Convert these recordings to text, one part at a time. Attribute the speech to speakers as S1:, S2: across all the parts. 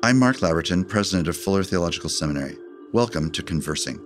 S1: I'm Mark Laverton, president of Fuller Theological Seminary. Welcome to Conversing.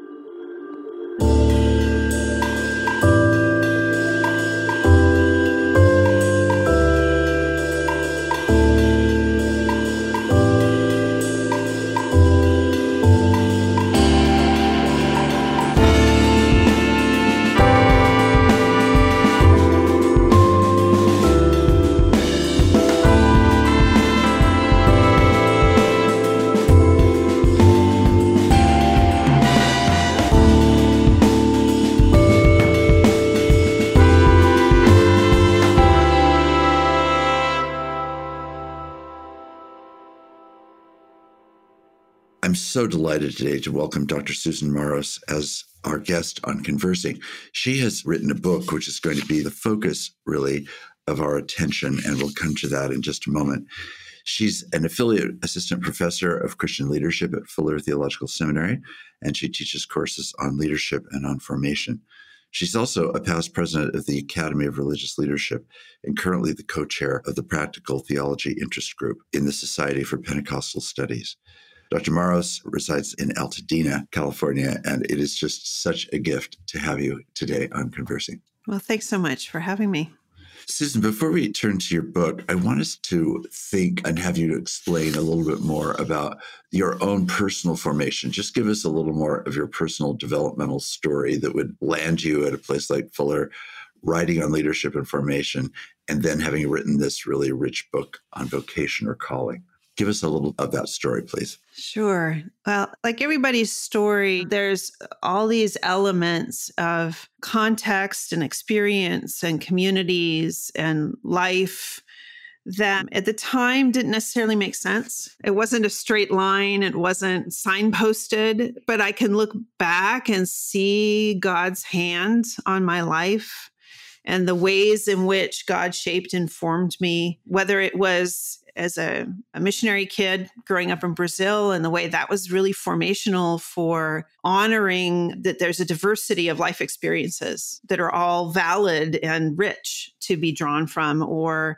S1: I'm so delighted today to welcome Dr. Susan Maros as our guest on Conversing. She has written a book which is going to be the focus, really, of our attention, and we'll come to that in just a moment. She's an affiliate assistant professor of Christian leadership at Fuller Theological Seminary, and she teaches courses on leadership and on formation. She's also a past president of the Academy of Religious Leadership and currently the co-chair of the Practical Theology Interest Group in the Society for Pentecostal Studies. Dr. Maros resides in Altadena, California, and it is just such a gift to have you today on Conversing.
S2: Well, thanks so much for having me.
S1: Susan, before we turn to your book, I want us to think and have you to explain a little bit more about your own personal formation. Just give us a little more of your personal developmental story that would land you at a place like Fuller, writing on leadership and formation, and then having written this really rich book on vocation or calling. Give us a little of that story, please.
S2: Sure. Well, like everybody's story, there's all these elements of context and experience and communities and life that at the time didn't necessarily make sense. It wasn't a straight line. It wasn't signposted, but I can look back and see God's hand on my life and the ways in which God shaped and formed me, whether it was as a missionary kid growing up in Brazil, and the way that was really formational for honoring that there's a diversity of life experiences that are all valid and rich to be drawn from, or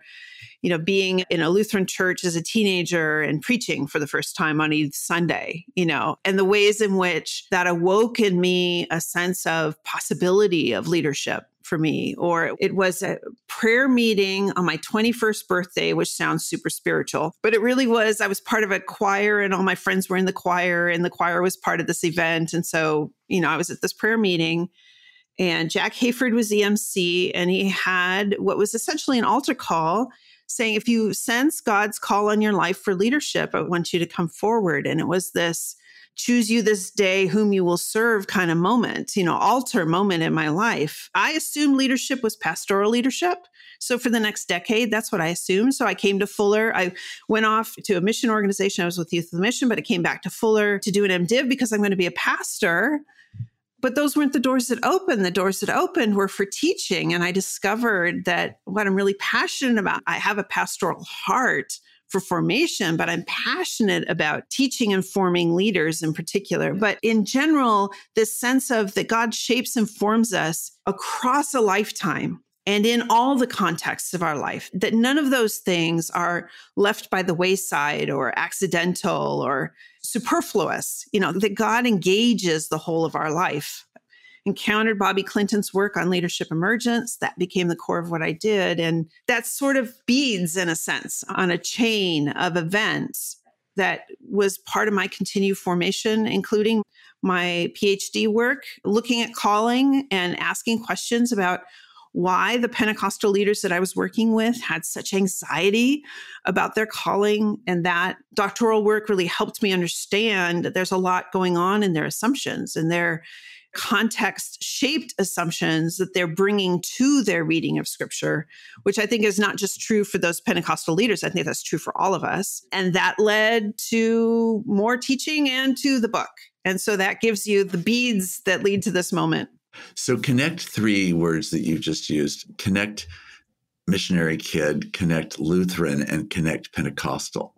S2: being in a Lutheran church as a teenager and preaching for the first time on each Sunday, and the ways in which that awoke in me a sense of possibility of leadership for me. Or it was a prayer meeting on my 21st birthday, which sounds super spiritual, but it really was. I was part of a choir and all my friends were in the choir, and the choir was part of this event. And so, I was at this prayer meeting, and Jack Hayford was the MC, and he had what was essentially an altar call saying, if you sense God's call on your life for leadership, I want you to come forward. And it was this choose you this day whom you will serve kind of moment, altar moment in my life. I assumed leadership was pastoral leadership. So for the next decade, that's what I assumed. So I came to Fuller. I went off to a mission organization. I was with Youth of the Mission, but I came back to Fuller to do an MDiv because I'm going to be a pastor. But those weren't the doors that opened. The doors that opened were for teaching. And I discovered that what I'm really passionate about, I have a pastoral heart for formation, but I'm passionate about teaching and forming leaders in particular. But in general, this sense of that God shapes and forms us across a lifetime and in all the contexts of our life, that none of those things are left by the wayside or accidental or superfluous, that God engages the whole of our life. Encountered Bobby Clinton's work on leadership emergence. That became the core of what I did. And that sort of beads, in a sense, on a chain of events that was part of my continued formation, including my PhD work, looking at calling and asking questions about why the Pentecostal leaders that I was working with had such anxiety about their calling. And that doctoral work really helped me understand that there's a lot going on in their assumptions and their context-shaped assumptions that they're bringing to their reading of Scripture, which I think is not just true for those Pentecostal leaders. I think that's true for all of us. And that led to more teaching and to the book. And so that gives you the beads that lead to this moment.
S1: So connect three words that you've just used: connect missionary kid, connect Lutheran, and connect Pentecostal.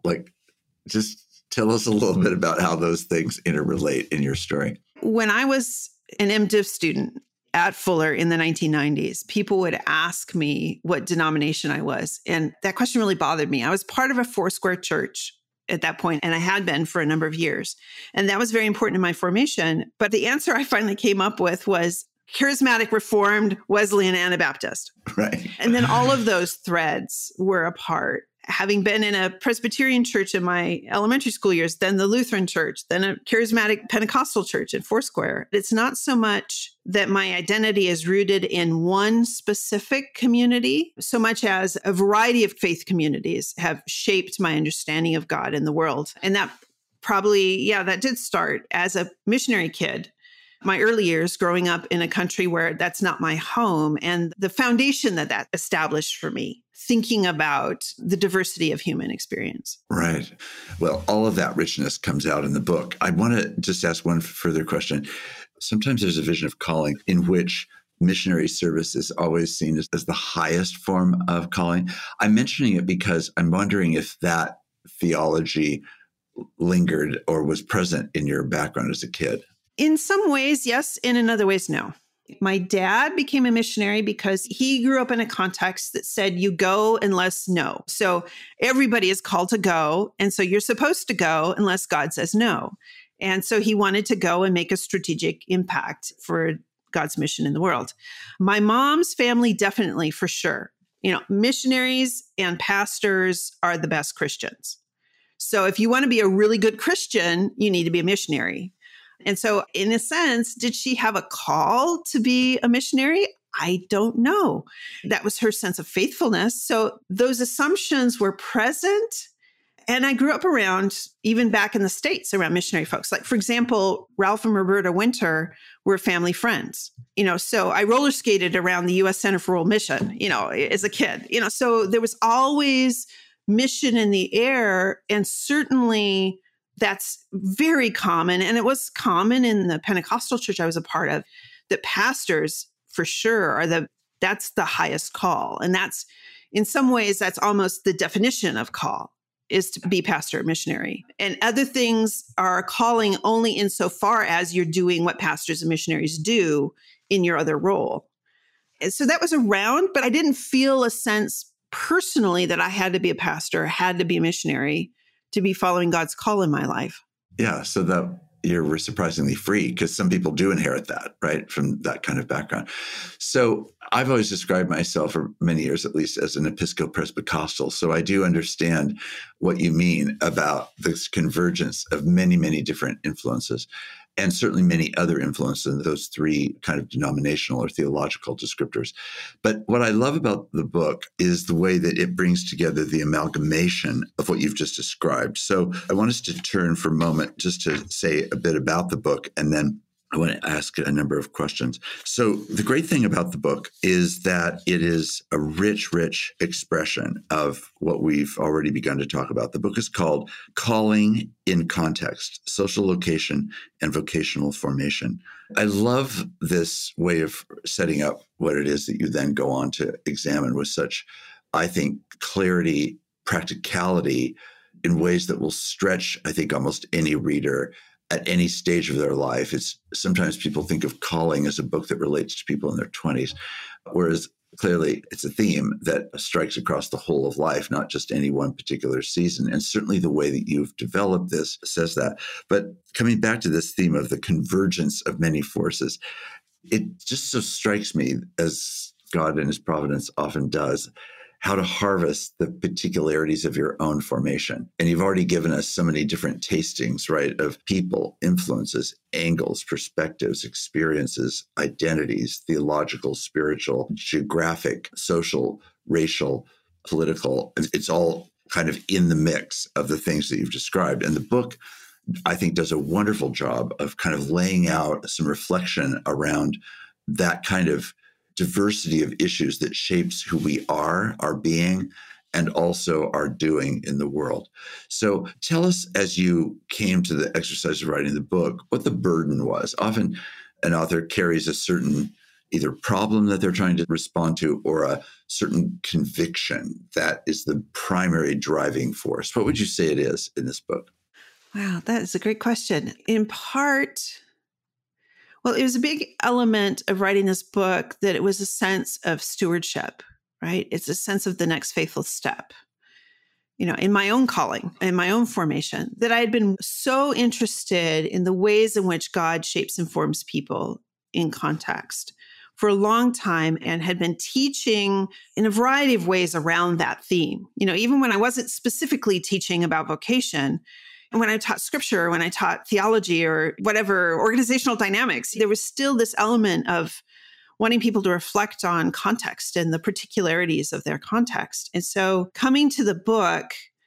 S1: Just tell us a little bit about how those things interrelate in your story.
S2: When I was an MDiv student at Fuller in the 1990s, people would ask me what denomination I was. And that question really bothered me. I was part of a Foursquare church at that point, and I had been for a number of years. And that was very important in my formation. But the answer I finally came up with was charismatic, Reformed, Wesleyan, Anabaptist.
S1: Right.
S2: And then all of those threads were apart. Having been in a Presbyterian church in my elementary school years, then the Lutheran church, then a charismatic Pentecostal church at Foursquare, it's not so much that my identity is rooted in one specific community, so much as a variety of faith communities have shaped my understanding of God and the world. And that probably, that did start as a missionary kid. My early years growing up in a country where that's not my home, and the foundation that established for me, thinking about the diversity of human experience.
S1: Right. Well, all of that richness comes out in the book. I want to just ask one further question. Sometimes there's a vision of calling in which missionary service is always seen as the highest form of calling. I'm mentioning it because I'm wondering if that theology lingered or was present in your background as a kid.
S2: In some ways, yes. And in other ways, no. My dad became a missionary because he grew up in a context that said you go unless no. So everybody is called to go. And so you're supposed to go unless God says no. And so he wanted to go and make a strategic impact for God's mission in the world. My mom's family, definitely, for sure. Missionaries and pastors are the best Christians. So if you want to be a really good Christian, you need to be a missionary. And so in a sense, did she have a call to be a missionary? I don't know. That was her sense of faithfulness. So those assumptions were present. And I grew up around, even back in the States, around missionary folks. Like, for example, Ralph and Roberta Winter were family friends. So I roller skated around the U.S. Center for World Mission, as a kid. So there was always mission in the air. And certainly that's very common. And it was common in the Pentecostal church I was a part of, that pastors for sure that's the highest call. And that's, in some ways, that's almost the definition of call, is to be pastor or missionary. And other things are calling only insofar as you're doing what pastors and missionaries do in your other role. And so that was around, but I didn't feel a sense personally that I had to be a pastor, had to be a missionary to be following God's call in my life.
S1: Yeah, so that you're surprisingly free, because some people do inherit that, right, from that kind of background. So I've always described myself, for many years at least, as an Episcopal-Presbycostal. So I do understand what you mean about this convergence of many, many different influences, and certainly many other influences in those three kind of denominational or theological descriptors. But what I love about the book is the way that it brings together the amalgamation of what you've just described. So I want us to turn for a moment just to say a bit about the book, and then I want to ask a number of questions. So the great thing about the book is that it is a rich, rich expression of what we've already begun to talk about. The book is called Calling in Context: Social Location and Vocational Formation. I love this way of setting up what it is that you then go on to examine with such, I think, clarity, practicality, in ways that will stretch, I think, almost any reader at any stage of their life. It's sometimes people think of Calling as a book that relates to people in their 20s, whereas clearly it's a theme that strikes across the whole of life, not just any one particular season. And certainly the way that you've developed this says that. But coming back to this theme of the convergence of many forces, it just so strikes me, as God in his providence often does, how to harvest the particularities of your own formation. And you've already given us so many different tastings, right, of people, influences, angles, perspectives, experiences, identities, theological, spiritual, geographic, social, racial, political. It's all kind of in the mix of the things that you've described. And the book, I think, does a wonderful job of kind of laying out some reflection around that kind of diversity of issues that shapes who we are, our being, and also our doing in the world. So tell us, as you came to the exercise of writing the book, what the burden was. Often an author carries a certain either problem that they're trying to respond to or a certain conviction that is the primary driving force. What would you say it is in this book?
S2: Wow, that is a great question. In part, well, it was a big element of writing this book that it was a sense of stewardship, right? It's a sense of the next faithful step. in my own calling, in my own formation, that I had been so interested in the ways in which God shapes and forms people in context for a long time, and had been teaching in a variety of ways around that theme. Even when I wasn't specifically teaching about vocation, and when I taught scripture, when I taught theology or whatever, organizational dynamics, there was still this element of wanting people to reflect on context and the particularities of their context. And so coming to the book,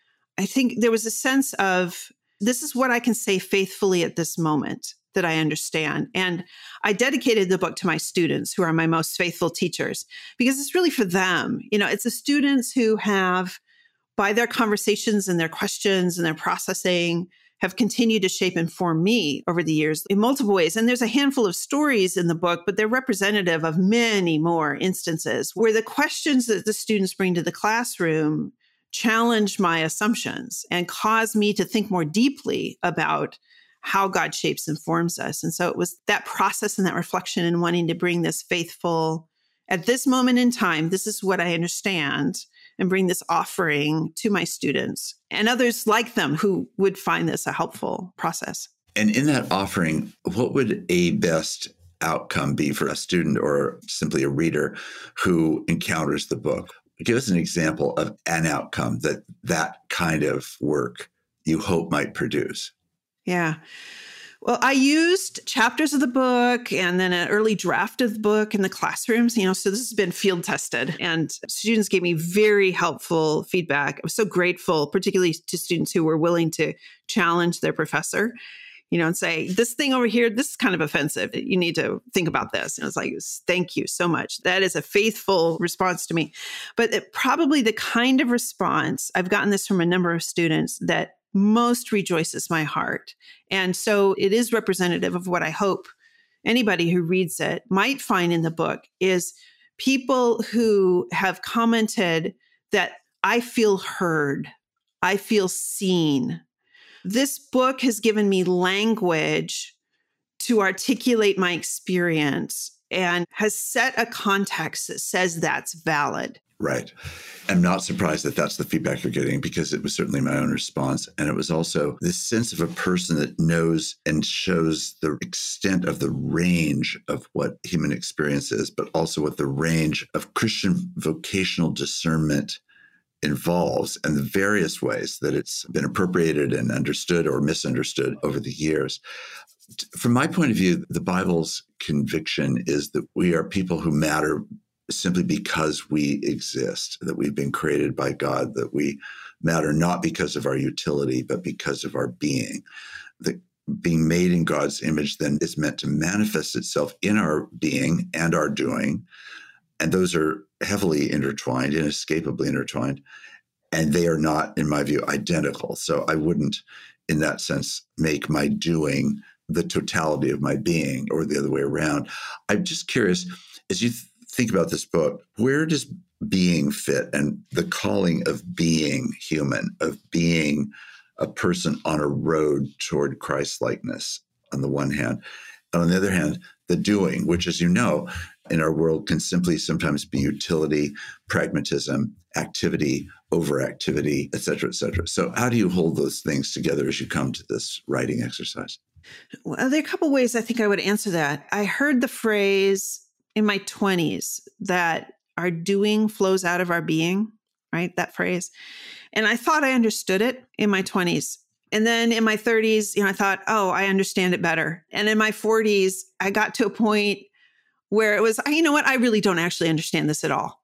S2: I think there was a sense of, this is what I can say faithfully at this moment that I understand. And I dedicated the book to my students, who are my most faithful teachers, because it's really for them. It's the students who have, by their conversations and their questions and their processing, have continued to shape and form me over the years in multiple ways. And there's a handful of stories in the book, but they're representative of many more instances where the questions that the students bring to the classroom challenge my assumptions and cause me to think more deeply about how God shapes and forms us. And so it was that process and that reflection and wanting to bring this faithful, at this moment in time, this is what I understand, and bring this offering to my students and others like them who would find this a helpful process.
S1: And in that offering, what would a best outcome be for a student or simply a reader who encounters the book? Give us an example of an outcome that kind of work you hope might produce.
S2: Yeah. Well, I used chapters of the book and then an early draft of the book in the classrooms, so this has been field tested, and students gave me very helpful feedback. I was so grateful, particularly to students who were willing to challenge their professor, and say, this thing over here, this is kind of offensive. You need to think about this. And I was like, thank you so much. That is a faithful response to me. But probably the kind of response, I've gotten this from a number of students, that most rejoices my heart. And so it is representative of what I hope anybody who reads it might find in the book, is people who have commented that I feel heard, I feel seen. This book has given me language to articulate my experience and has set a context that says that's valid.
S1: Right. I'm not surprised that that's the feedback you're getting, because it was certainly my own response. And it was also this sense of a person that knows and shows the extent of the range of what human experience is, but also what the range of Christian vocational discernment involves and the various ways that it's been appropriated and understood or misunderstood over the years. From my point of view, the Bible's conviction is that we are people who matter simply because we exist, that we've been created by God, that we matter not because of our utility, but because of our being. That being made in God's image then is meant to manifest itself in our being and our doing. And those are heavily intertwined, inescapably intertwined. And they are not, in my view, identical. So I wouldn't, in that sense, make my doing the totality of my being or the other way around. I'm just curious, as you think about this book, where does being fit, and the calling of being human, of being a person on a road toward Christ-likeness on the one hand, and on the other hand, the doing, which, as you know, in our world can simply sometimes be utility, pragmatism, activity, overactivity, et cetera, et cetera. So how do you hold those things together as you come to this writing exercise?
S2: Well, there are a couple ways I think I would answer that. I heard the phrase in my 20s that our doing flows out of our being, right? That phrase. And I thought I understood it in my 20s. And then in my 30s, I thought, oh, I understand it better. And in my 40s, I got to a point where it was, you know what? I really don't actually understand this at all.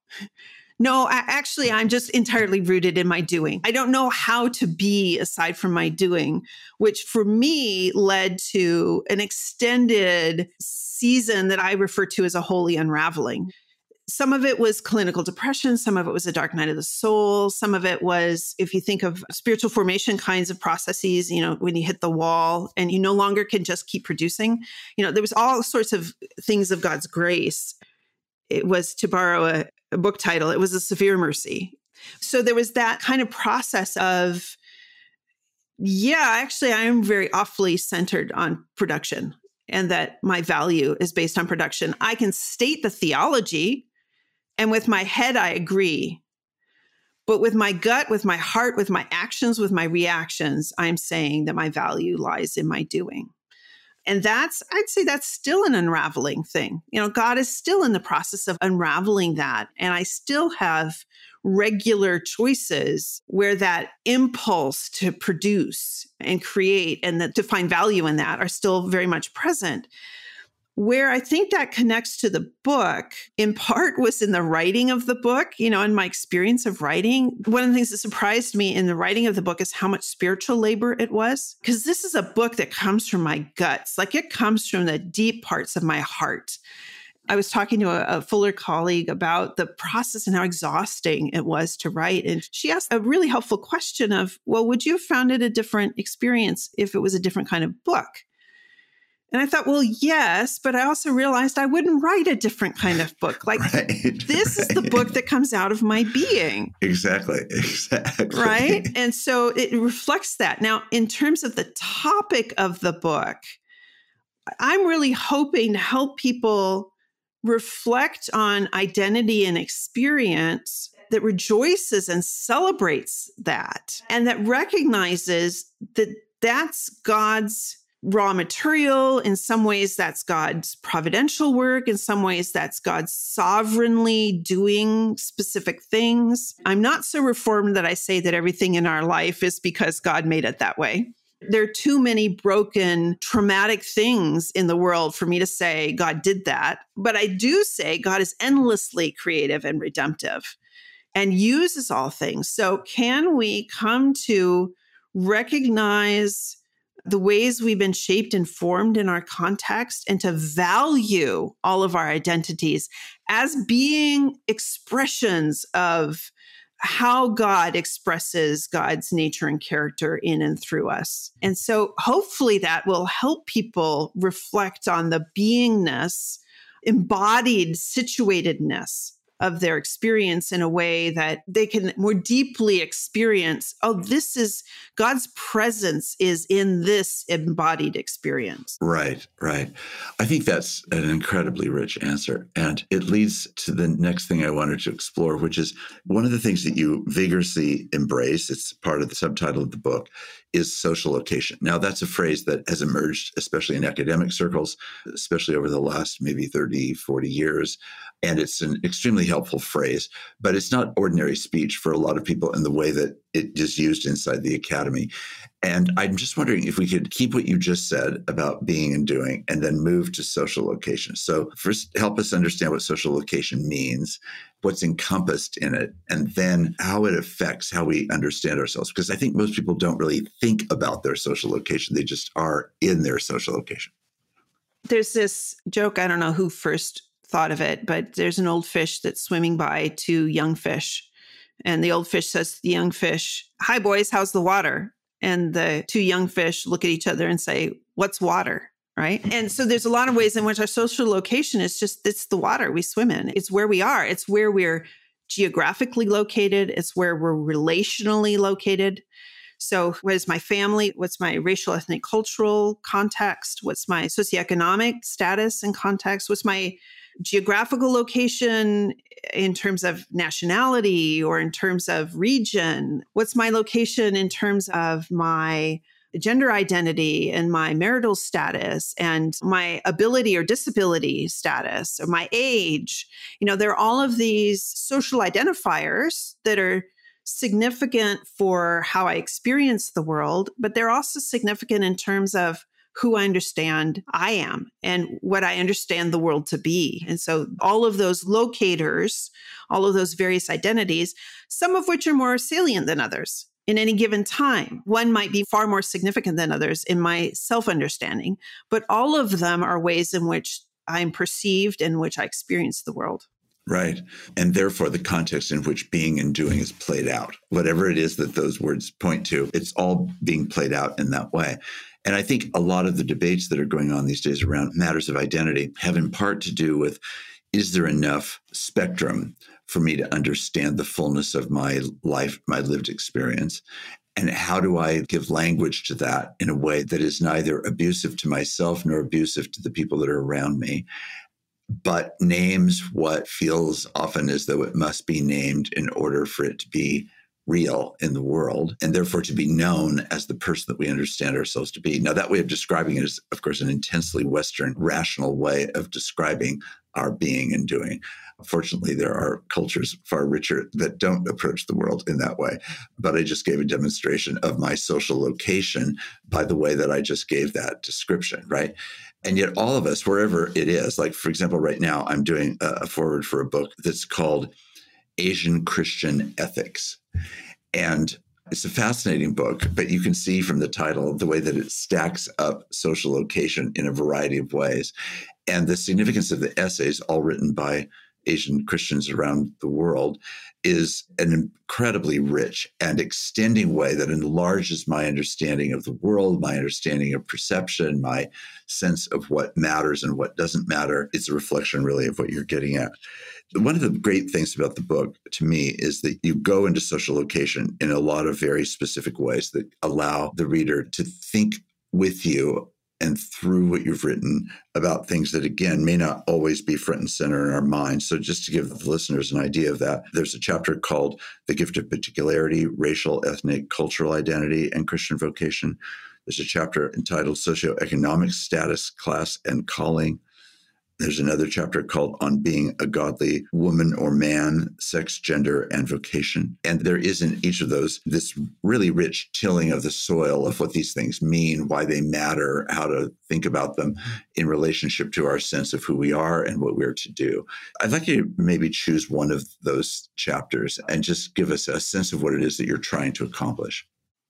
S2: No, I'm just entirely rooted in my doing. I don't know how to be aside from my doing, which for me led to an extended season that I refer to as a holy unraveling. Some of it was clinical depression. Some of it was a dark night of the soul. Some of it was, if you think of spiritual formation kinds of processes, when you hit the wall and you no longer can just keep producing, there was all sorts of things of God's grace. It was, to borrow a book title, it was a severe mercy. So there was that kind of process of, actually, I am very awfully centered on production, and that my value is based on production. I can state the theology, and with my head, I agree. But with my gut, with my heart, with my actions, with my reactions, I'm saying that my value lies in my doing. And I'd say that's still an unraveling thing. God is still in the process of unraveling that. And I still have regular choices where that impulse to produce and create and to find value in that are still very much present. Where I think that connects to the book, in part, was in the writing of the book, in my experience of writing. One of the things that surprised me in the writing of the book is how much spiritual labor it was. Because this is a book that comes from my guts. Like, it comes from the deep parts of my heart. I was talking to a Fuller colleague about the process and how exhausting it was to write. And she asked a really helpful question of, well, would you have found it a different experience if it was a different kind of book? And I thought, well, yes, but I also realized I wouldn't write a different kind of book. Like, this is the book that comes out of my being.
S1: Exactly.
S2: Right? And so it reflects that. Now, in terms of the topic of the book, I'm really hoping to help people reflect on identity and experience that rejoices and celebrates that, and that recognizes that that's God's raw material. In some ways, that's God's providential work. In some ways, that's God sovereignly doing specific things. I'm not so reformed that I say that everything in our life is because God made it that way. There are too many broken, traumatic things in the world for me to say God did that. But I do say God is endlessly creative and redemptive and uses all things. So can we come to recognize the ways we've been shaped and formed in our context, and to value all of our identities as being expressions of how God expresses God's nature and character in and through us. And so hopefully that will help people reflect on the beingness, embodied situatedness of their experience in a way that they can more deeply experience, oh, this is God's presence is in this embodied experience.
S1: Right. I think that's an incredibly rich answer. And it leads to the next thing I wanted to explore, which is one of the things that you vigorously embrace. It's part of the subtitle of the book, is social location. Now, that's a phrase that has emerged, especially in academic circles, especially over the last maybe 30, 40 years. And it's an extremely helpful phrase, but it's not ordinary speech for a lot of people in the way that it is used inside the academy. And I'm just wondering if we could keep what you just said about being and doing and then move to social location. So first, help us understand what social location means, what's encompassed in it, and then how it affects how we understand ourselves. Because I think most people don't really think about their social location. They just are in their social location.
S2: There's this joke, I don't know who first thought of it, but there's an old fish that's swimming by two young fish. And the old fish says to the young fish, "Hi, boys, how's the water?" And the two young fish look at each other and say, "What's water?" Right? And so there's a lot of ways in which our social location is just, it's the water we swim in. It's where we are. It's where we're geographically located. It's where we're relationally located. So what is my family? What's my racial, ethnic, cultural context? What's my socioeconomic status and context? What's my geographical location in terms of nationality or in terms of region? What's my location in terms of my gender identity and my marital status and my ability or disability status or my age? There are all of these social identifiers that are significant for how I experience the world, but they're also significant in terms of who I understand I am and what I understand the world to be. And so all of those locators, all of those various identities, some of which are more salient than others in any given time. One might be far more significant than others in my self-understanding, but all of them are ways in which I'm perceived and in which I experience the world.
S1: Right. And therefore, the context in which being and doing is played out, whatever it is that those words point to, it's all being played out in that way. And I think a lot of the debates that are going on these days around matters of identity have in part to do with, is there enough spectrum for me to understand the fullness of my life, my lived experience? And how do I give language to that in a way that is neither abusive to myself nor abusive to the people that are around me? but names what feels often as though it must be named in order for it to be real in the world, and therefore to be known as the person that we understand ourselves to be. Now, that way of describing it is, of course, an intensely Western, rational way of describing our being and doing. Fortunately, there are cultures far richer that don't approach the world in that way. But I just gave a demonstration of my social location by the way that I just gave that description, right? And yet all of us, wherever it is, like, for example, right now, I'm doing a foreword for a book that's called Asian Christian Ethics. And it's a fascinating book, but you can see from the title the way that it stacks up social location in a variety of ways. And the significance of the essays, all written by Asian Christians around the world, is an incredibly rich and extending way that enlarges my understanding of the world, my understanding of perception, my sense of what matters and what doesn't matter. It's a reflection, really, of what you're getting at. One of the great things about the book, to me, is that you go into social location in a lot of very specific ways that allow the reader to think with you and through what you've written about things that, again, may not always be front and center in our minds. So just to give the listeners an idea of that, there's a chapter called The Gift of Particularity, Racial, Ethnic, Cultural Identity, and Christian Vocation. There's a chapter entitled Socioeconomic Status, Class, and Calling. There's another chapter called On Being a Godly Woman or Man, Sex, Gender, and Vocation. And there is in each of those this really rich tilling of the soil of what these things mean, why they matter, how to think about them in relationship to our sense of who we are and what we're to do. I'd like you to maybe choose one of those chapters and just give us a sense of what it is that you're trying to accomplish.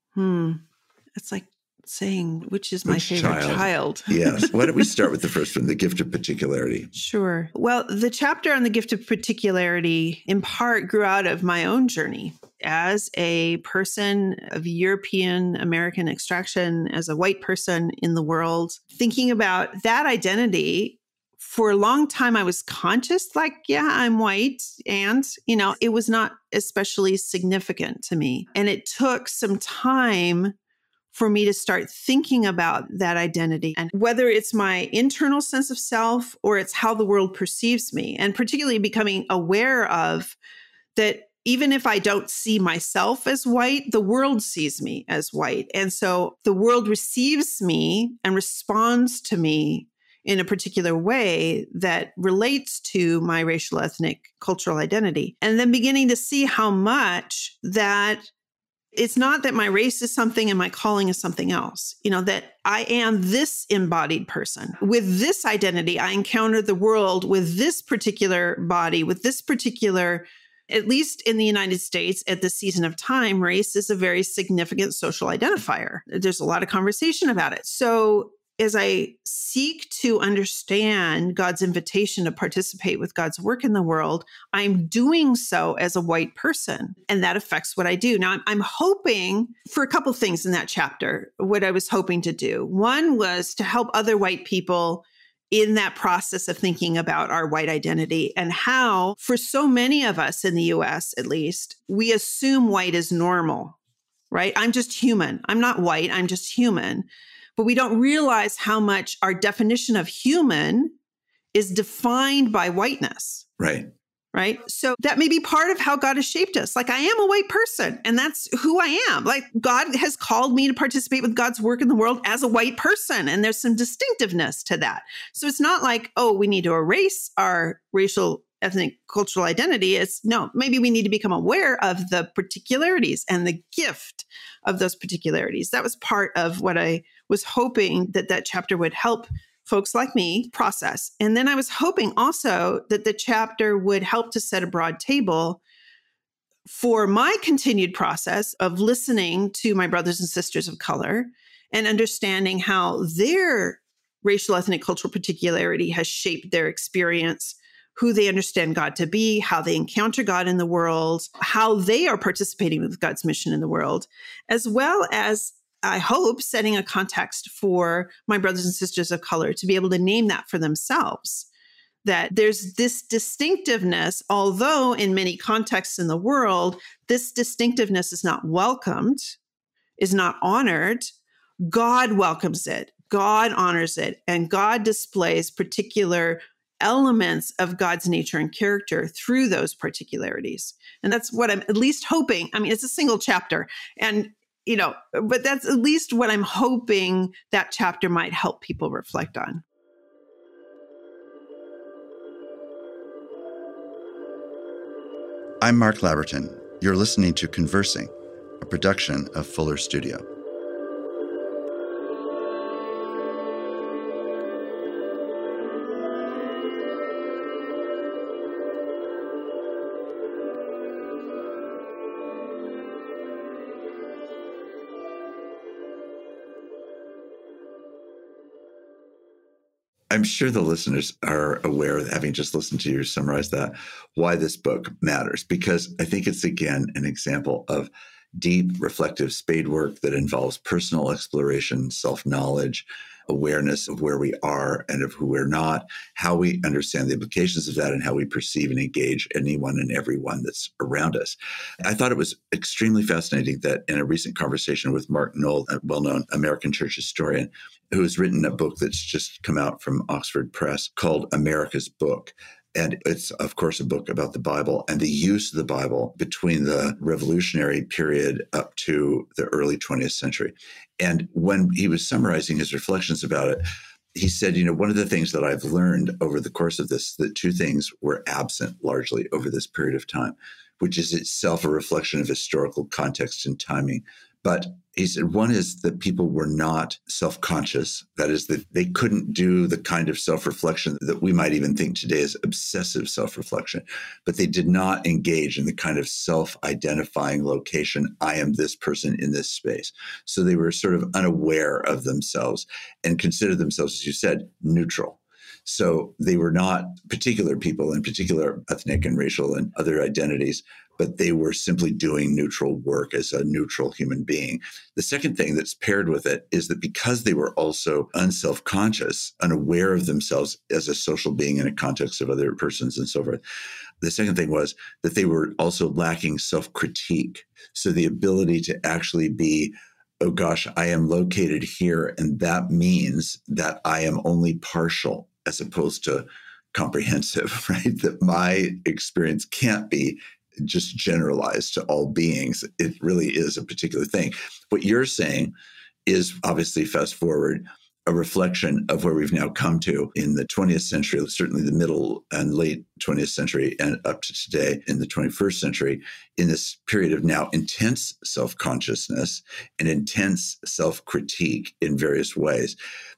S2: It's like saying, which is my favorite child.
S1: Yes. Why don't we start with the first one, The Gift of Particularity?
S2: Sure. Well, the chapter on the gift of particularity, in part, grew out of my own journey as a person of European American extraction, as a white person in the world, thinking about that identity. For a long time, I was conscious, like, yeah, I'm white. And, it was not especially significant to me. And it took some time for me to start thinking about that identity, and whether it's my internal sense of self or it's how the world perceives me, and particularly becoming aware of that even if I don't see myself as white, the world sees me as white. And so the world receives me and responds to me in a particular way that relates to my racial, ethnic, cultural identity. And then beginning to see how much that it's not that my race is something and my calling is something else, that I am this embodied person. With this identity, I encounter the world with this particular body, with this particular, at least in the United States at this season of time, race is a very significant social identifier. There's a lot of conversation about it. So as I seek to understand God's invitation to participate with God's work in the world, I'm doing so as a white person, and that affects what I do. Now, I'm hoping for a couple things in that chapter, what I was hoping to do. One was to help other white people in that process of thinking about our white identity, and how, for so many of us in the US, at least, we assume white is normal, right? I'm just human. I'm not white. I'm just human. But we don't realize how much our definition of human is defined by whiteness. Right. So that may be part of how God has shaped us. Like, I am a white person, and that's who I am. Like, God has called me to participate with God's work in the world as a white person. And there's some distinctiveness to that. So it's not like, oh, we need to erase our racial, ethnic, cultural identity. It's no, maybe we need to become aware of the particularities and the gift of those particularities. That was part of what I was hoping that chapter would help folks like me process. And then I was hoping also that the chapter would help to set a broad table for my continued process of listening to my brothers and sisters of color and understanding how their racial, ethnic, cultural particularity has shaped their experience, who they understand God to be, how they encounter God in the world, how they are participating with God's mission in the world, as well as, I hope, setting a context for my brothers and sisters of color to be able to name that for themselves. That there's this distinctiveness, although in many contexts in the world, this distinctiveness is not welcomed, is not honored. God welcomes it, God honors it, and God displays particular elements of God's nature and character through those particularities. And that's what I'm at least hoping. I mean, it's a single chapter, and but that's at least what I'm hoping that chapter might help people reflect on.
S1: I'm Mark Labberton. You're listening to Conversing, a production of Fuller Studio. I'm sure the listeners are aware, having just listened to you summarize that, why this book matters, because I think it's, again, an example of deep, reflective spade work that involves personal exploration, self-knowledge, awareness of where we are and of who we're not, how we understand the implications of that, and how we perceive and engage anyone and everyone that's around us. I thought it was extremely fascinating that in a recent conversation with Mark Noll, a well-known American church historian, who has written a book that's just come out from Oxford Press called America's Book. And it's, of course, a book about the Bible and the use of the Bible between the Revolutionary period up to the early 20th century. And when he was summarizing his reflections about it, he said, one of the things that I've learned over the course of this, that two things were absent largely over this period of time, which is itself a reflection of historical context and timing. But he said, one is that people were not self-conscious. That is, that they couldn't do the kind of self-reflection that we might even think today is obsessive self-reflection. But they did not engage in the kind of self-identifying location, I am this person in this space. So they were sort of unaware of themselves and considered themselves, as you said, neutral. So they were not particular people in particular ethnic and racial and other identities, but they were simply doing neutral work as a neutral human being. The second thing that's paired with it is that because they were also unself-conscious, unaware of themselves as a social being in a context of other persons and so forth, the second thing was that they were also lacking self-critique. So the ability to actually be, oh gosh, I am located here, and that means that I am only partial as opposed to comprehensive, right? That my experience can't be just generalized to all beings. It really is a particular thing. What you're saying is, obviously, fast forward, a reflection of where we've now come to in the 20th century, certainly the middle and late 20th century and up to today in the 21st century, in this period of now intense self-consciousness and intense self-critique in various ways.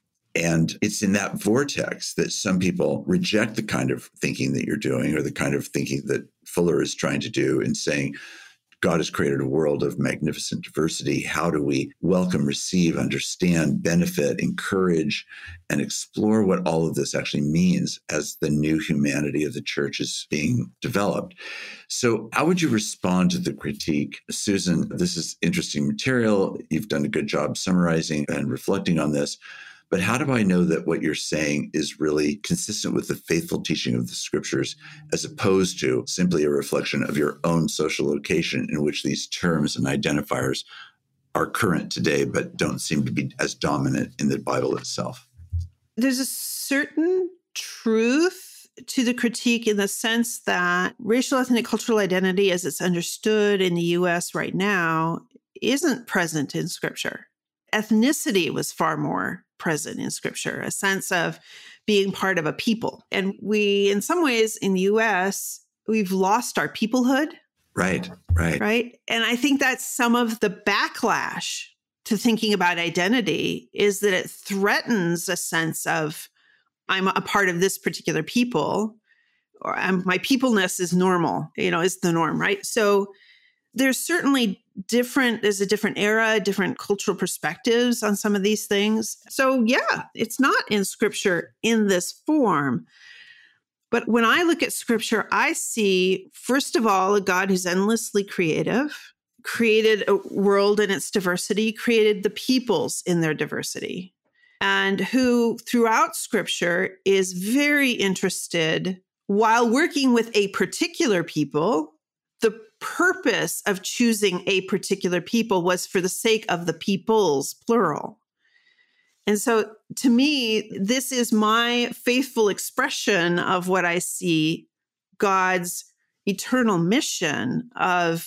S1: And it's in that vortex that some people reject the kind of thinking that you're doing, or the kind of thinking that Fuller is trying to do in saying, God has created a world of magnificent diversity. How do we welcome, receive, understand, benefit, encourage, and explore what all of this actually means as the new humanity of the church is being developed? So how would you respond to the critique? Susan, this is interesting material. You've done a good job summarizing and reflecting on this. But how do I know that what you're saying is really consistent with the faithful teaching of the scriptures, as opposed to simply a reflection of your own social location in which these terms and identifiers are current today, but don't seem to be as dominant in the Bible itself?
S2: There's a certain truth to the critique in the sense that racial, ethnic, cultural identity, as it's understood in the U.S. right now, isn't present in Scripture. Ethnicity was far more present in Scripture, a sense of being part of a people. And we, in some ways, in the U.S., we've lost our peoplehood.
S1: Right.
S2: And I think that's some of the backlash to thinking about identity, is that it threatens a sense of, I'm a part of this particular people, or my peopleness is normal, is the norm, right? So there's certainly there's a different era, different cultural perspectives on some of these things. So yeah, it's not in Scripture in this form. But when I look at Scripture, I see, first of all, a God who's endlessly creative, created a world in its diversity, created the peoples in their diversity, and who throughout Scripture is very interested, while working with a particular people. The purpose of choosing a particular people was for the sake of the peoples, plural. And so to me, this is my faithful expression of what I see God's eternal mission of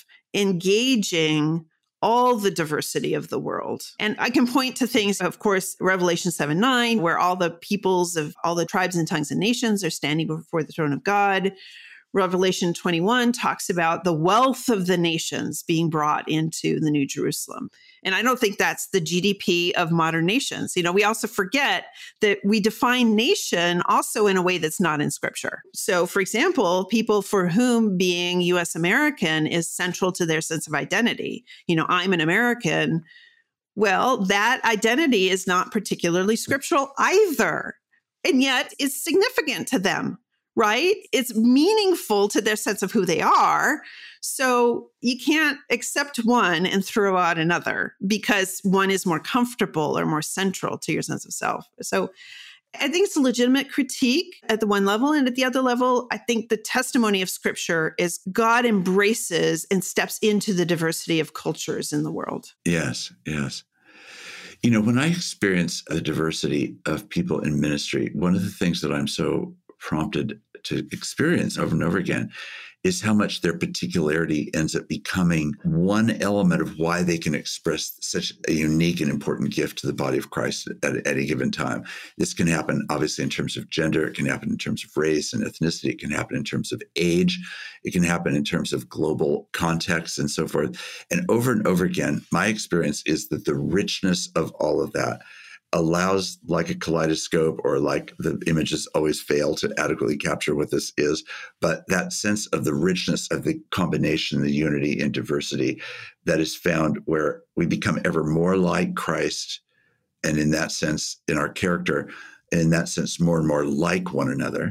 S2: engaging all the diversity of the world. And I can point to things, of course, Revelation 7:9, where all the peoples of all the tribes and tongues and nations are standing before the throne of God. Revelation 21 talks about the wealth of the nations being brought into the New Jerusalem. And I don't think that's the GDP of modern nations. We also forget that we define nation also in a way that's not in Scripture. So, for example, people for whom being US American is central to their sense of identity. I'm an American. Well, that identity is not particularly scriptural either. And yet it's significant to them. Right? It's meaningful to their sense of who they are. So you can't accept one and throw out another because one is more comfortable or more central to your sense of self. So I think it's a legitimate critique at the one level. And at the other level, I think the testimony of Scripture is God embraces and steps into the diversity of cultures in the world.
S1: Yes, yes. When I experience the diversity of people in ministry, one of the things that I'm so prompted to experience over and over again is how much their particularity ends up becoming one element of why they can express such a unique and important gift to the body of Christ at any given time. This can happen, obviously, in terms of gender. It can happen in terms of race and ethnicity. It can happen in terms of age. It can happen in terms of global context and so forth. And over again, my experience is that the richness of all of that allows, like a kaleidoscope, or like the images always fail to adequately capture what this is, but that sense of the richness of the combination, the unity and diversity that is found where we become ever more like Christ, and in that sense, in our character, and in that sense, more and more like one another.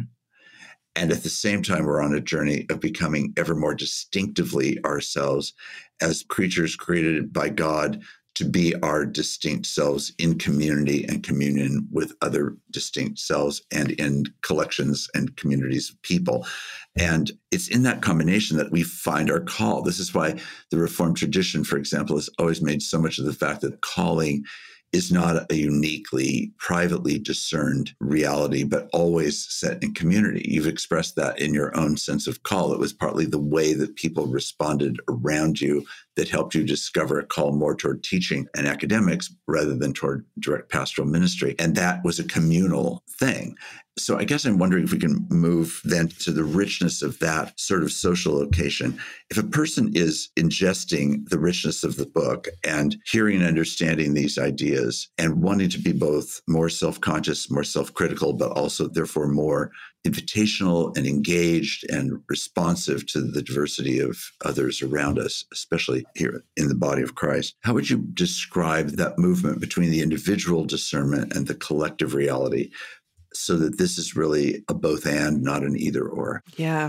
S1: And at the same time, we're on a journey of becoming ever more distinctively ourselves as creatures created by God to be our distinct selves in community and communion with other distinct selves and in collections and communities of people. And it's in that combination that we find our call. This is why the Reformed tradition, for example, has always made so much of the fact that calling is not a uniquely, privately discerned reality, but always set in community. You've expressed that in your own sense of call. It was partly the way that people responded around you that helped you discover a call more toward teaching and academics rather than toward direct pastoral ministry. And that was a communal thing. So I guess I'm wondering if we can move then to the richness of that sort of social location. If a person is ingesting the richness of the book and hearing and understanding these ideas and wanting to be both more self-conscious, more self-critical, but also therefore more invitational and engaged and responsive to the diversity of others around us, especially here in the body of Christ, how would you describe that movement between the individual discernment and the collective reality, so that this is really a both and, not an either or?
S2: Yeah.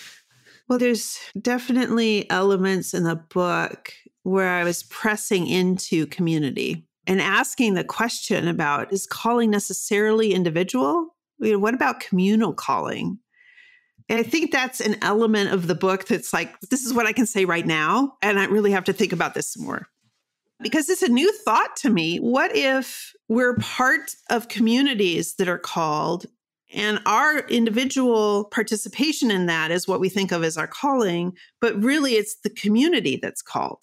S2: Well, there's definitely elements in the book where I was pressing into community and asking the question about, is calling necessarily individual? What about communal calling? And I think that's an element of the book that's like, this is what I can say right now, and I really have to think about this some more. Because it's a new thought to me. What if we're part of communities that are called, and our individual participation in that is what we think of as our calling, but really it's the community that's called?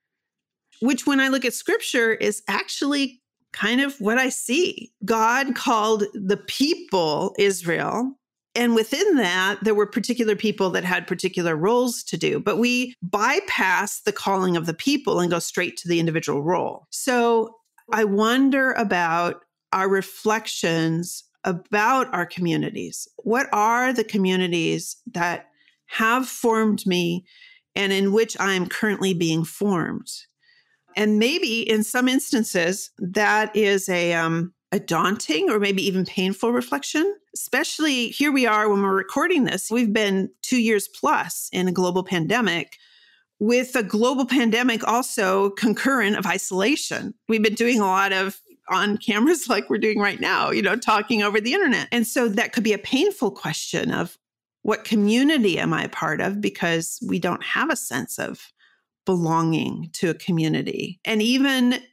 S2: Which, when I look at Scripture, is actually kind of what I see. God called the people Israel. And within that, there were particular people that had particular roles to do, but we bypass the calling of the people and go straight to the individual role. So I wonder about our reflections about our communities. What are the communities that have formed me and in which I am currently being formed? And maybe in some instances, that is a daunting or maybe even painful reflection. Especially here we are when we're recording this. We've been 2 years plus in a global pandemic, with a global pandemic also concurrent of isolation. We've been doing a lot of on cameras like we're doing right now, talking over the internet. And so that could be a painful question of, what community am I a part of? Because we don't have a sense of belonging to a community. And even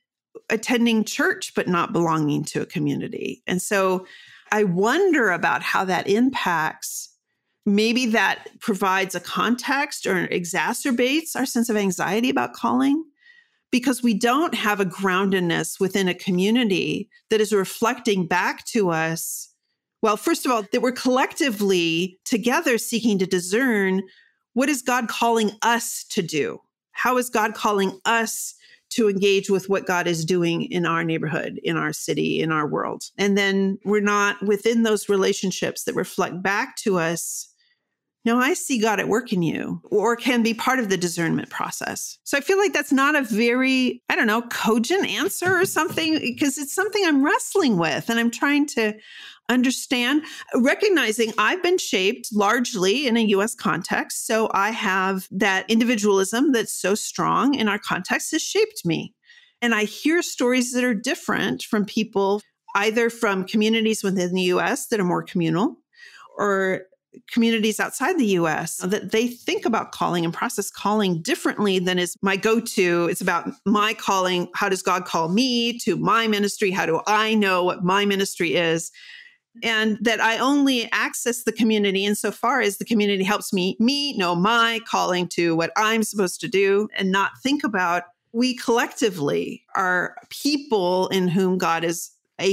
S2: attending church, but not belonging to a community. And so I wonder about how that impacts. Maybe that provides a context or exacerbates our sense of anxiety about calling, because we don't have a groundedness within a community that is reflecting back to us. Well, first of all, that we're collectively together seeking to discern, what is God calling us to do? How is God calling us to engage with what God is doing in our neighborhood, in our city, in our world? And then we're not within those relationships that reflect back to us, no, I see God at work in you, or can be part of the discernment process. So I feel like that's not a very, cogent answer or something, because it's something I'm wrestling with and I'm trying to understand, recognizing I've been shaped largely in a US context. So I have that individualism that's so strong in our context has shaped me. And I hear stories that are different from people, either from communities within the US that are more communal, or communities outside the US, that they think about calling and process calling differently than is my go-to. It's about my calling. How does God call me to my ministry? How do I know what my ministry is? And that I only access the community insofar as the community helps me know my calling to what I'm supposed to do, and not think about we collectively are people in whom God is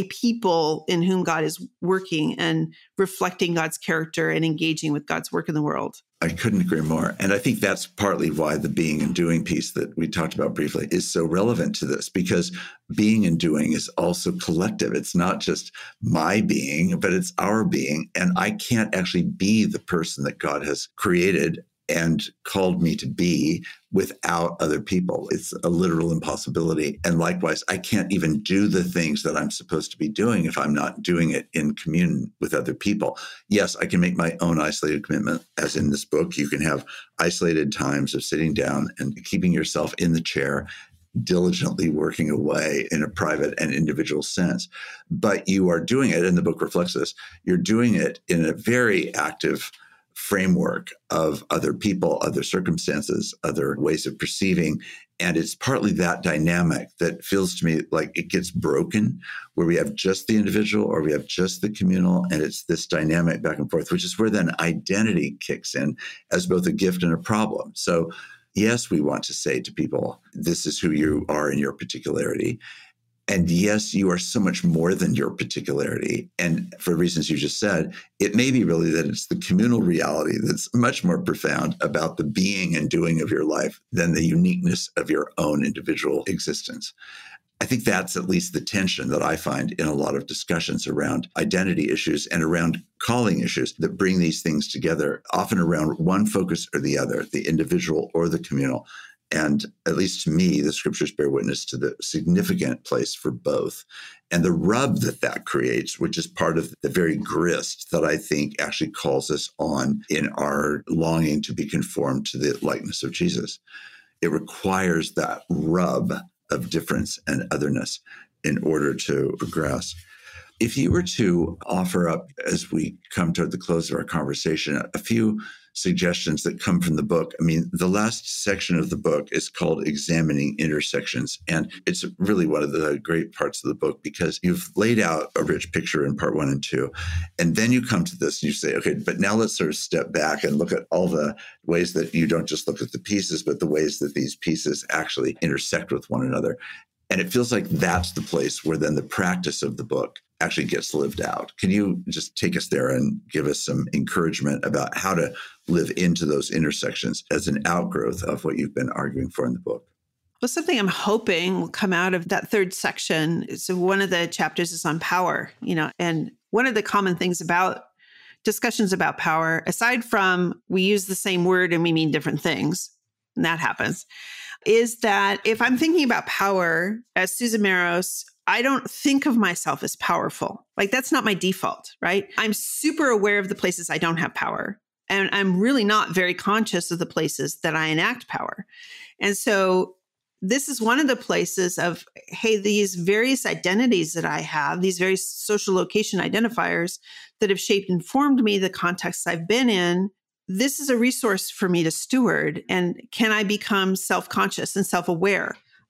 S2: working and reflecting God's character and engaging with God's work in the world.
S1: I couldn't agree more. And I think that's partly why the being and doing piece that we talked about briefly is so relevant to this, because being and doing is also collective. It's not just my being, but it's our being. And I can't actually be the person that God has created and called me to be without other people. It's a literal impossibility. And likewise, I can't even do the things that I'm supposed to be doing if I'm not doing it in communion with other people. Yes, I can make my own isolated commitment, as in this book. You can have isolated times of sitting down and keeping yourself in the chair, diligently working away in a private and individual sense. But you are doing it, and the book reflects this, you're doing it in a very active framework of other people, other circumstances, other ways of perceiving. And it's partly that dynamic that feels to me like it gets broken, where we have just the individual or we have just the communal. And it's this dynamic back and forth, which is where then identity kicks in as both a gift and a problem. So yes, we want to say to people, this is who you are in your particularity. And yes, you are so much more than your particularity. And for reasons you just said, it may be really that it's the communal reality that's much more profound about the being and doing of your life than the uniqueness of your own individual existence. I think that's at least the tension that I find in a lot of discussions around identity issues and around calling issues that bring these things together, often around one focus or the other, the individual or the communal. And at least to me, the scriptures bear witness to the significant place for both and the rub that creates, which is part of the very grist that I think actually calls us on in our longing to be conformed to the likeness of Jesus. It requires that rub of difference and otherness in order to progress. If you were to offer up, as we come toward the close of our conversation, a few suggestions that come from the book. I mean, the last section of the book is called Examining Intersections. And it's really one of the great parts of the book because you've laid out a rich picture in part 1 and 2. And then you come to this and you say, okay, but now let's sort of step back and look at all the ways that you don't just look at the pieces, but the ways that these pieces actually intersect with one another. And it feels like that's the place where then the practice of the book actually gets lived out. Can you just take us there and give us some encouragement about how to live into those intersections as an outgrowth of what you've been arguing for in the book?
S2: Well, something I'm hoping will come out of that third section. So one of the chapters is on power, and one of the common things about discussions about power, aside from we use the same word and we mean different things, and that happens, is that if I'm thinking about power as Susan Maros, I don't think of myself as powerful. Like that's not my default, right? I'm super aware of the places I don't have power. And I'm really not very conscious of the places that I enact power. And so this is one of the places of, hey, these various identities that I have, these various social location identifiers that have shaped and formed me, the contexts I've been in, this is a resource for me to steward. And can I become self-conscious and self-aware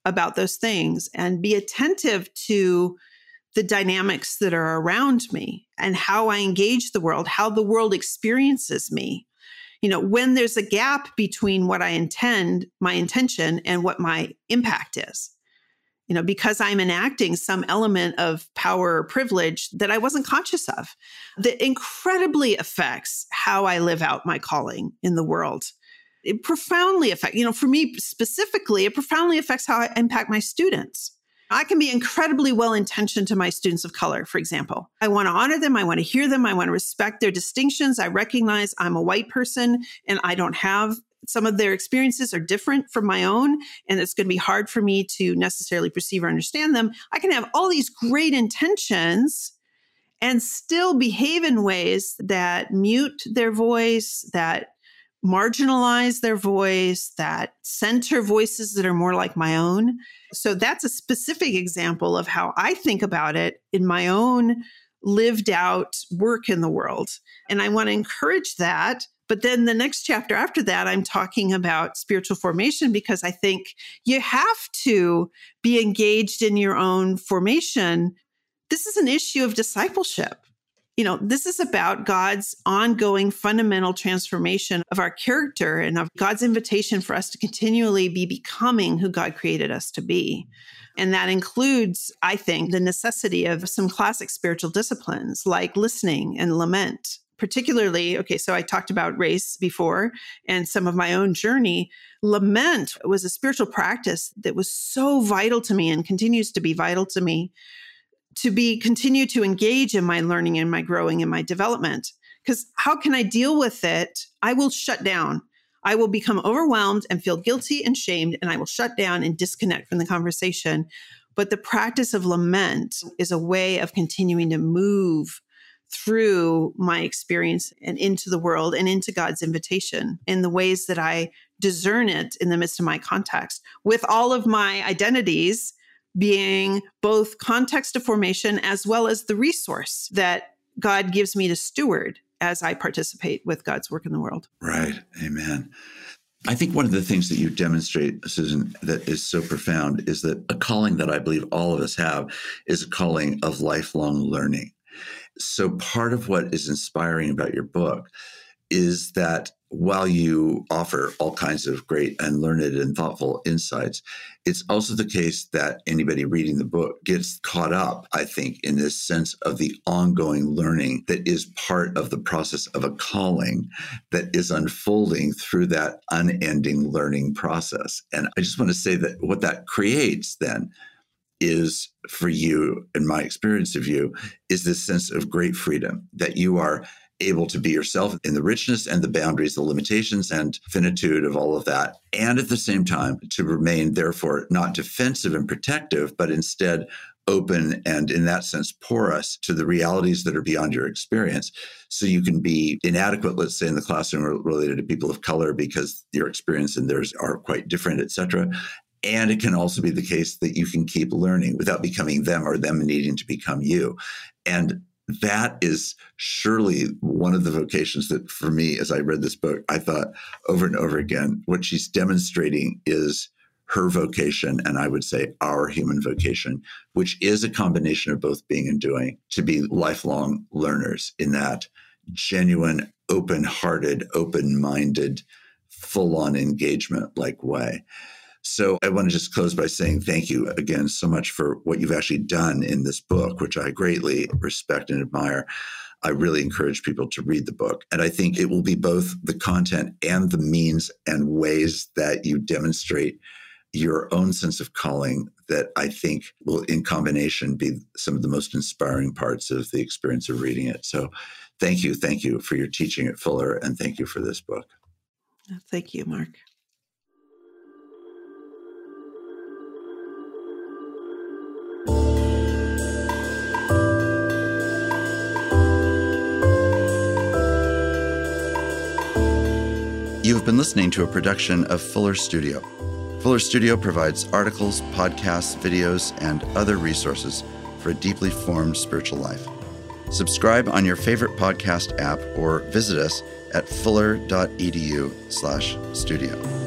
S2: about those things and be attentive to the dynamics that are around me and how I engage the world, how the world experiences me. When there's a gap between what I intend, my intention, and what my impact is, because I'm enacting some element of power or privilege that I wasn't conscious of, that incredibly affects how I live out my calling in the world. It profoundly affects, for me specifically, it profoundly affects how I impact my students. I can be incredibly well-intentioned to my students of color, for example. I want to honor them. I want to hear them. I want to respect their distinctions. I recognize I'm a white person and I don't have some of their experiences are different from my own, and it's going to be hard for me to necessarily perceive or understand them. I can have all these great intentions and still behave in ways that mute their voice, that marginalize their voice, that center voices that are more like my own. So that's a specific example of how I think about it in my own lived out work in the world. And I want to encourage that. But then the next chapter after that, I'm talking about spiritual formation, because I think you have to be engaged in your own formation. This is an issue of discipleship. This is about God's ongoing fundamental transformation of our character and of God's invitation for us to continually be becoming who God created us to be. And that includes, I think, the necessity of some classic spiritual disciplines like listening and lament. Particularly, so I talked about race before and some of my own journey. Lament was a spiritual practice that was so vital to me and continues to be vital to me to continue to engage in my learning and my growing and my development. Because how can I deal with it? I will shut down. I will become overwhelmed and feel guilty and shamed, and I will shut down and disconnect from the conversation. But the practice of lament is a way of continuing to move through my experience and into the world and into God's invitation in the ways that I discern it in the midst of my context, with all of my identities being both context of formation as well as the resource that God gives me to steward as I participate with God's work in the world.
S1: Right. Amen. I think one of the things that you demonstrate, Susan, that is so profound is that a calling that I believe all of us have is a calling of lifelong learning. So part of what is inspiring about your book is that while you offer all kinds of great and learned and thoughtful insights, it's also the case that anybody reading the book gets caught up, I think, in this sense of the ongoing learning that is part of the process of a calling that is unfolding through that unending learning process. And I just want to say that what that creates then is, for you, in my experience of you, is this sense of great freedom, that you are able to be yourself in the richness and the boundaries, the limitations and finitude of all of that. And at the same time, to remain, therefore, not defensive and protective, but instead open and, in that sense, porous to the realities that are beyond your experience. So you can be inadequate, let's say, in the classroom related to people of color because your experience and theirs are quite different, et cetera. And it can also be the case that you can keep learning without becoming them or them needing to become you. And that is surely one of the vocations that, for me, as I read this book, I thought over and over again, what she's demonstrating is her vocation, and I would say our human vocation, which is a combination of both being and doing, to be lifelong learners in that genuine, open-hearted, open-minded, full-on engagement-like way. So I want to just close by saying thank you again so much for what you've actually done in this book, which I greatly respect and admire. I really encourage people to read the book. And I think it will be both the content and the means and ways that you demonstrate your own sense of calling that I think will, in combination, be some of the most inspiring parts of the experience of reading it. So thank you for your teaching at Fuller, and thank you for this book.
S2: Thank you, Mark.
S1: You have been listening to a production of Fuller Studio. Fuller Studio provides articles, podcasts, videos, and other resources for a deeply formed spiritual life. Subscribe on your favorite podcast app or visit us at fuller.edu/studio.